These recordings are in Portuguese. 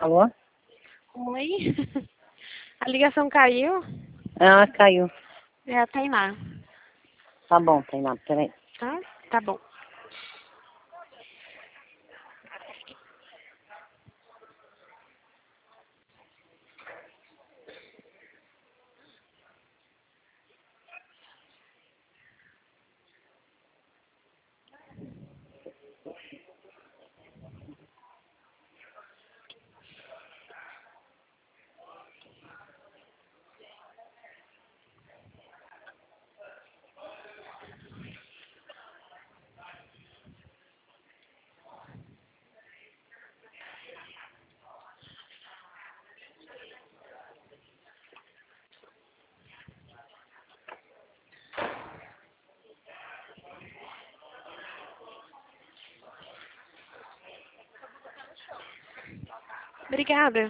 Alô? Oi. A ligação caiu? Ah, caiu. É a Tainá. Tá bom, Tainá, peraí. Tá? Tá bom. Obrigada.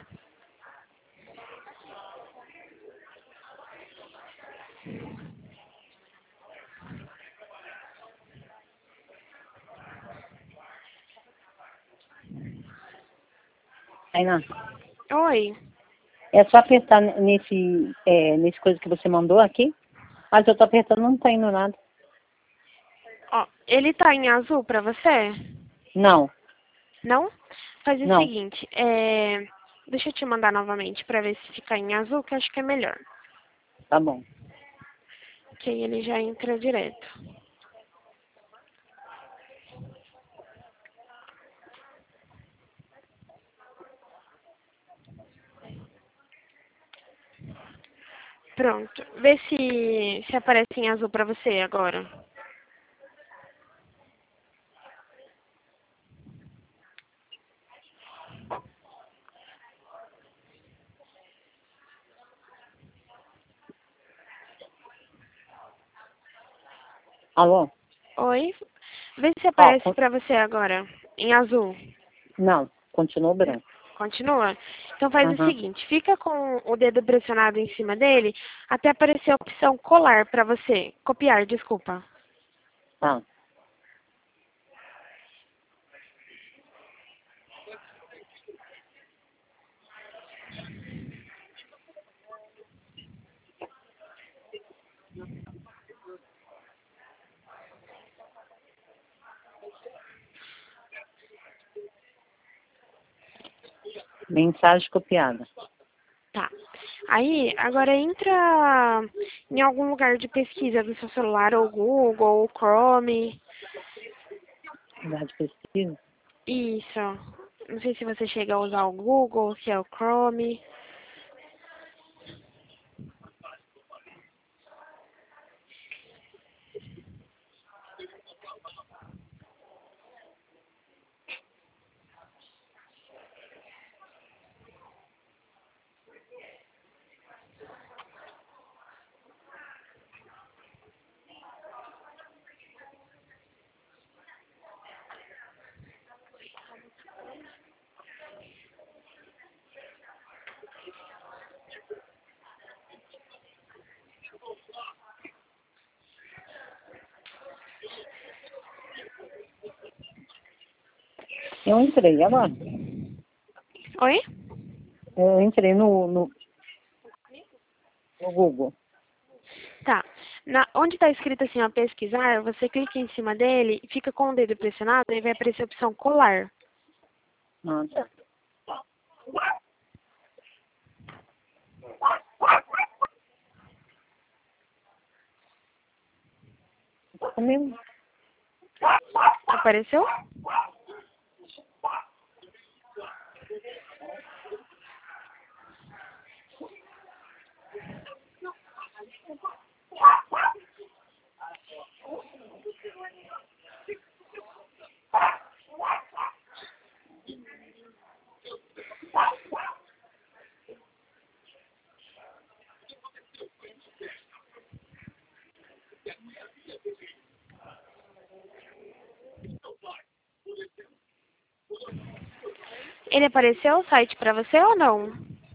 Tainá, Oi. é só apertar nesse coisa que você mandou aqui? Mas eu tô apertando, não tá indo nada. Ó, ele tá em azul pra você? Não, Não? Faz o não. seguinte, deixa eu te mandar novamente pra ver se fica em azul, que eu acho que é melhor. Tá bom. Que aí ele já entra direto. Pronto. Vê se aparece em azul pra você agora. Alô? Oi. Vê se Ó, aparece pra você agora, em azul. não, continua branco. Continua? Então faz o Aham. seguinte, fica com o dedo pressionado em cima dele até aparecer a opção colar pra você. Copiar, desculpa. Tá. Mensagem copiada. Tá. Aí, agora entra em algum lugar de pesquisa do seu celular, ou Google, ou Chrome. Lugar de pesquisa. Isso. Não sei se você chega a usar o Google, se é o Chrome. Eu entrei agora. Oi? Eu entrei no Google. Tá. Onde está escrito assim, ó, pesquisar, você clica em cima dele, fica com o dedo pressionado e vai aparecer a opção colar. Ah, tá. Comigo. Apareceu? Ele apareceu o site pra você ou não?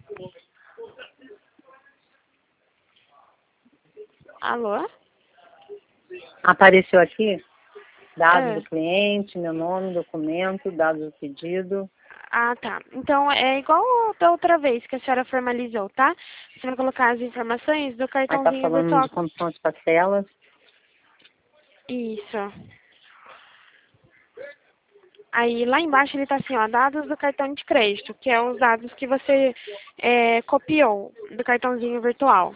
Alô? Apareceu aqui dados do Ah, cliente, meu nome, documento, dados do pedido. Ah, tá. Então, é igual da outra vez que a senhora formalizou, tá? Você vai colocar as informações do Aí tá cartãozinho falando virtual. de como são as parcelas. Isso. Aí, lá embaixo, ele tá assim, ó, dados do cartão de crédito, que é os dados que você copiou do cartãozinho virtual.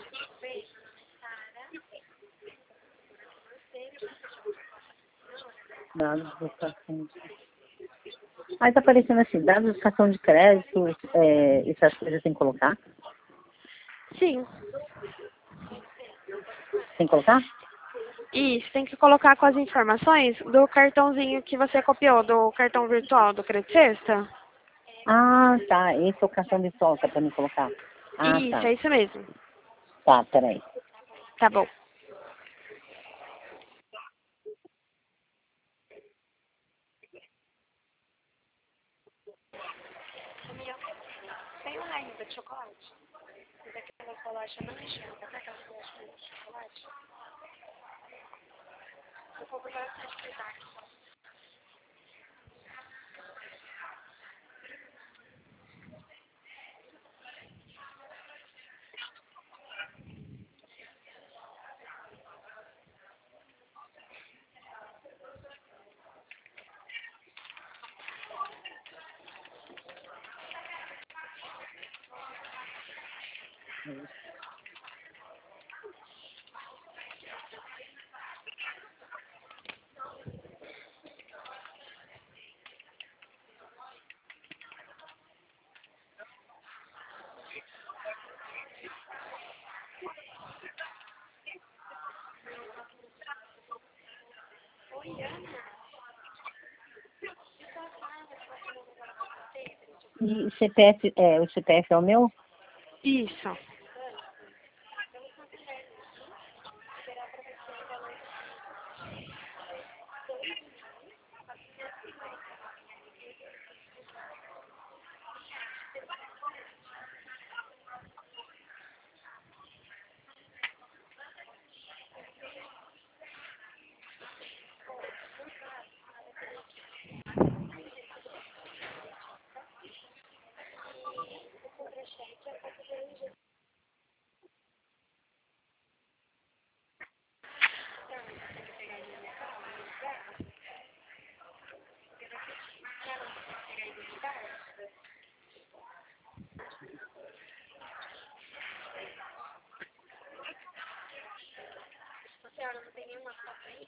Dados do cartão de... Aí tá aparecendo assim, dados do cartão de crédito, essas coisas tem que colocar? Sim. Tem que colocar? Isso, tem que colocar com as informações do cartãozinho que você copiou, do cartão virtual do Credit Sexta. Ah, tá. Esse é o cartão virtual que é pra me colocar. Ah, Isso, tá. é isso mesmo. Tá, peraí. Tá bom. Tem uma ainda de chocolate? Daquelas bolachas não enchendo, sabe aquelas bolachas de chocolate? Eu compro bastante cuidado. E CPF, o CPF é o meu? Isso. A senhora não tem nenhuma foto aí?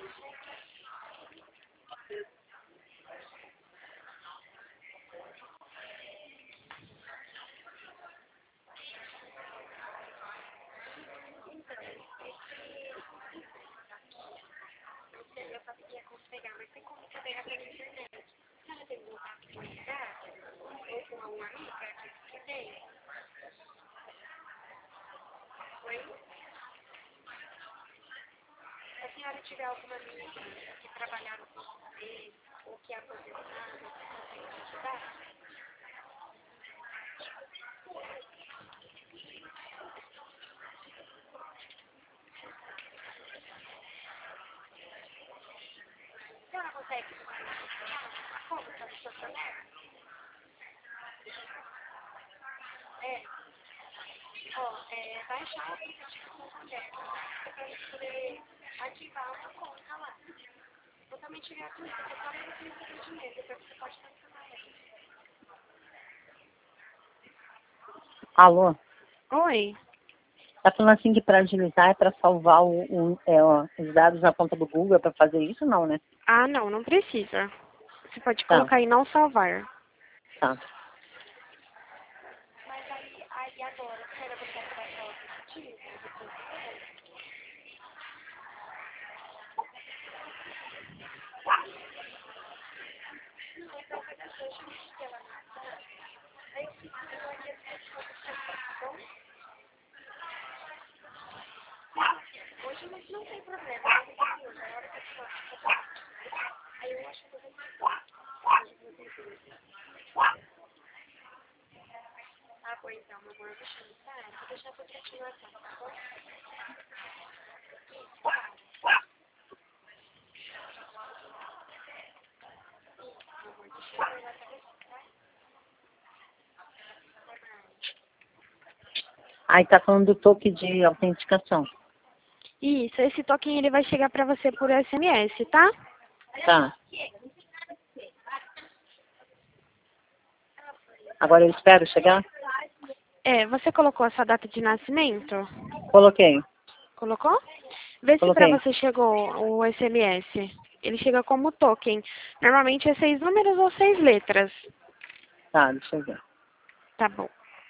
Eu conseguia pegar, mas tem como você pegar pela internet. A senhora tem contato com a cidade? Ou com alguma amiga que tem? Oi? Se a senhora tiver alguma amiga que trabalhava com você, ou que é aposentada, você consegue me ajudar? A senhora consegue a conta do seu celular? É. Ó, baixar o aplicativo da Santander, para você poder ativar uma conta lá. Totalmente gratuito, é só para você receber dinheiro, depois você pode cancelar ela. Alô? Oi. Tá falando assim que para agilizar é para salvar os dados na conta do Google, é para fazer isso não, né? Ah, não, não precisa. Você pode Tá, colocar aí não salvar. tá. Mas aí agora, espera você baixar o aplicativo, depois você não, então vai dar deixa eu mexer lá na sala. Aí eu fico aqui a bom? Hoje mas não tem problema, eu vou fazer hoje, a hora que eu for. Aí eu acho que eu vou fazer. Ah, bom, então, meu amor, deixa eu parar, vou deixar pra continuação, tá bom? Meu amor, deixa eu ver lá pra você, tá? Aí tá falando do toque de autenticação. Isso, esse token ele vai chegar para você por SMS, tá? Tá. Agora eu espero chegar? Você colocou a sua data de nascimento? Coloquei. Colocou? Vê se para Coloquei. você chegou o SMS. Ele chega como token. Normalmente é 6 números ou 6 letras. Tá, deixa eu ver. Tá bom.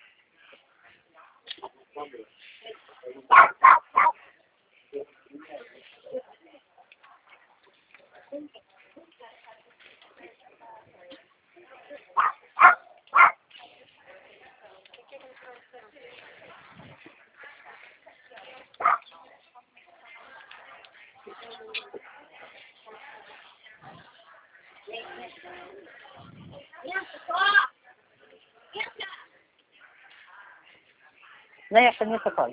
Né, a caneta pode.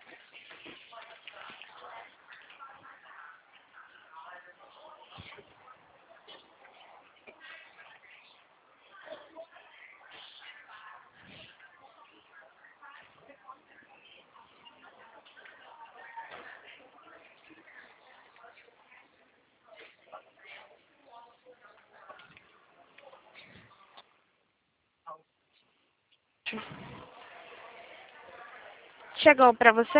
Chegou para você?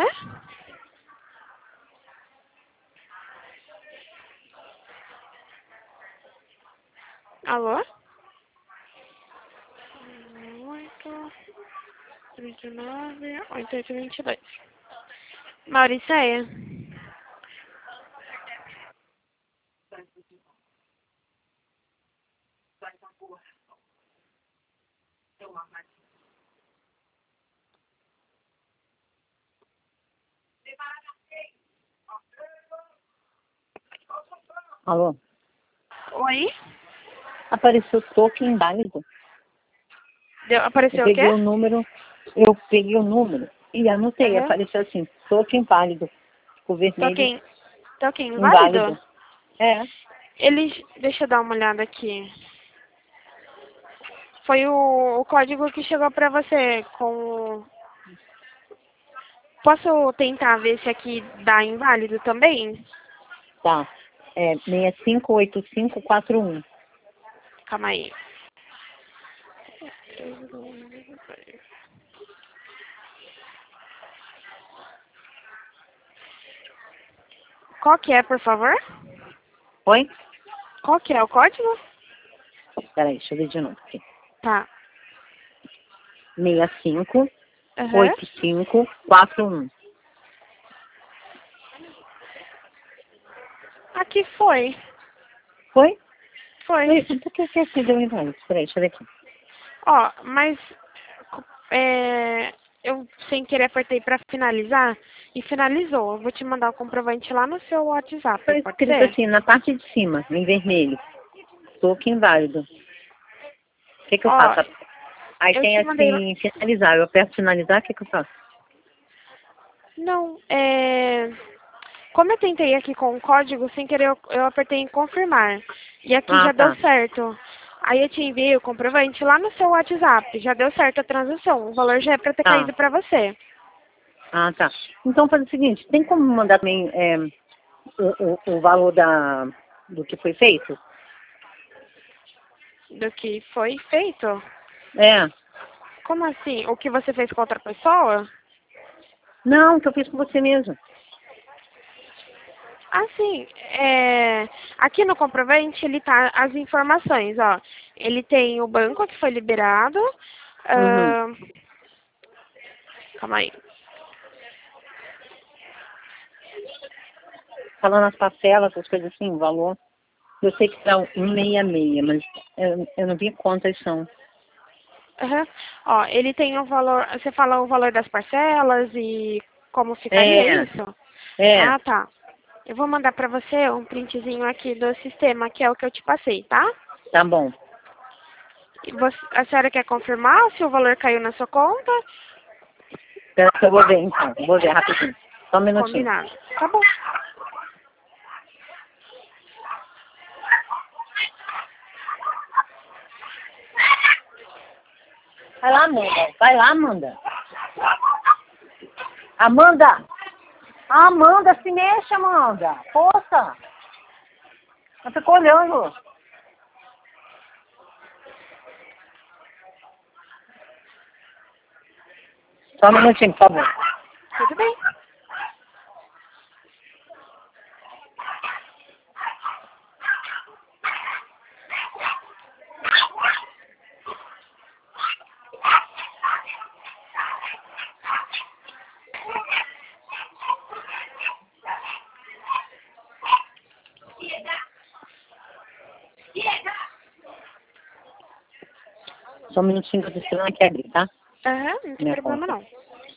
Alô? 839-8822. Mauricéia? Alô? Oi? Apareceu toque inválido. Eu Apareceu o quê? peguei o número, e anotei, Aham. apareceu assim, toque inválido. Ficou vermelho, Token inválido. inválido? É, Deixa eu dar uma olhada aqui. Foi o código que chegou pra você com... Posso tentar ver se aqui dá inválido também? tá. É 658541. Calma aí. Qual que é, por favor? Oi? Qual que é o código? Peraí, deixa eu ver de novo aqui. Tá. 658541. Aham. Aqui foi. Foi? Foi. Foi? Por que aqui deu inválido? Peraí, deixa eu ver aqui. Ó, mas eu sem querer apertei pra finalizar e finalizou. Eu vou te mandar o comprovante lá no seu WhatsApp, Foi pode escrito ser? assim, na parte de cima, em vermelho. Toque inválido. O que eu Ó, faço? Aí eu tem te mandei. assim, finalizar. Eu aperto finalizar, o que eu faço? Não, como eu tentei aqui com o código, sem querer eu apertei em confirmar. E aqui Ah, já deu tá. certo. Aí eu te enviei o comprovante lá no seu WhatsApp. Já deu certo a transação. O valor já é pra ter Tá. caído pra você. Ah, tá. Então faz o seguinte, tem como mandar também o valor do que foi feito? Do que foi feito? É. Como assim? O que você fez com outra pessoa? Não, que eu fiz com você mesmo. Assim, aqui no comprovante ele tá as informações, ó. Ele tem o banco que foi liberado. Uhum. ah, Calma aí. Falando as parcelas, essas coisas assim, o valor. Eu sei que dá 166, mas eu não vi quantas são. Aham. Ó, ele tem o valor. Você fala o valor das parcelas e como ficaria É, isso? é, Ah, tá. Eu vou mandar pra você um printzinho aqui do sistema, que é o que eu te passei, tá? tá bom. E a senhora quer confirmar se o valor caiu na sua conta? Espera que eu vou ver então. Vou ver rapidinho. Só um minutinho. Combinado. Tá bom. Vai lá, Amanda. Vai lá, Amanda. Amanda! Amanda, se mexe, Amanda! Poxa! Eu fico olhando. Só um minutinho, por favor. Tudo bem. Só um minutinho que eu tô esperando aqui abrir, tá? Aham, não tem Minha problema conta. não.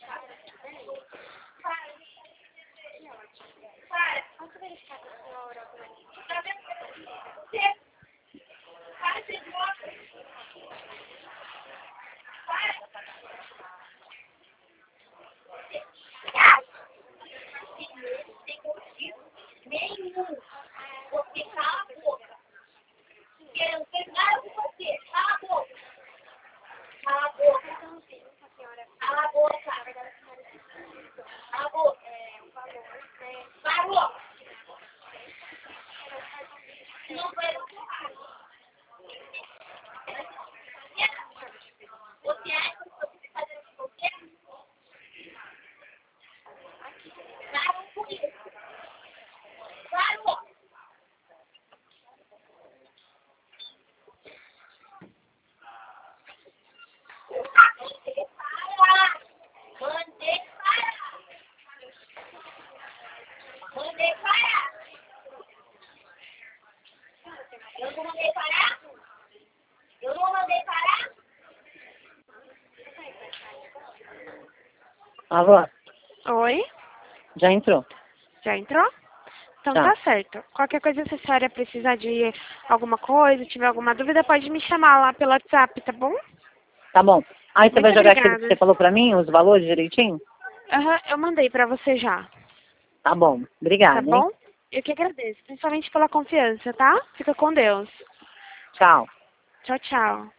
Alô? Oi? Já entrou? Já entrou? Então Tá. tá certo. Qualquer coisa, se a senhora precisar de alguma coisa, tiver alguma dúvida, pode me chamar lá pelo WhatsApp, tá bom? Tá bom. Aí você vai Muito jogar aquilo que obrigada. você falou pra mim, os valores direitinho? Aham, eu mandei pra você já, Tá bom. tá Obrigada, hein? bom? Eu que agradeço, principalmente pela confiança, tá? Fica com Deus. Tchau. Tchau, tchau.